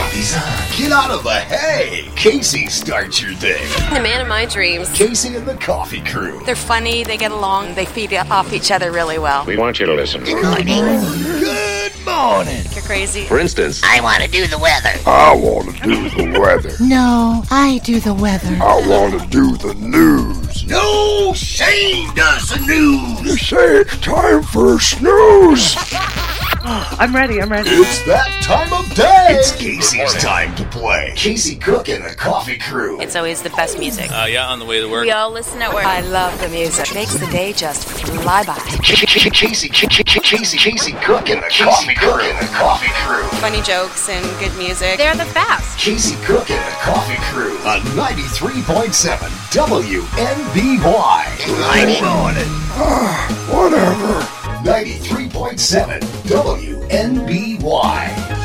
coffee's on. Get out of the hay. Casey starts your day. The man of my dreams. Casey and the Coffee Crew. They're funny, they get along, they feed off each other really well. We want you to listen. Good morning. You're crazy. For instance, I want to do the weather. I want to do the weather. No, I do the weather. I want to do the news. No, Shane does the news. You say it's time for a snooze. I'm ready. It's that time of day. It's Casey's time to play. Casey Cook and the Coffee Crew. It's always the best music. On the way to work. We all listen at work. I love the music. Makes the day just fly by. Casey Cook and the Coffee Crew. Funny jokes and good music. They're the best. Casey Cook and the Coffee Crew on 93.7 WNBY. Good morning. Whatever. 93.7 WNBY.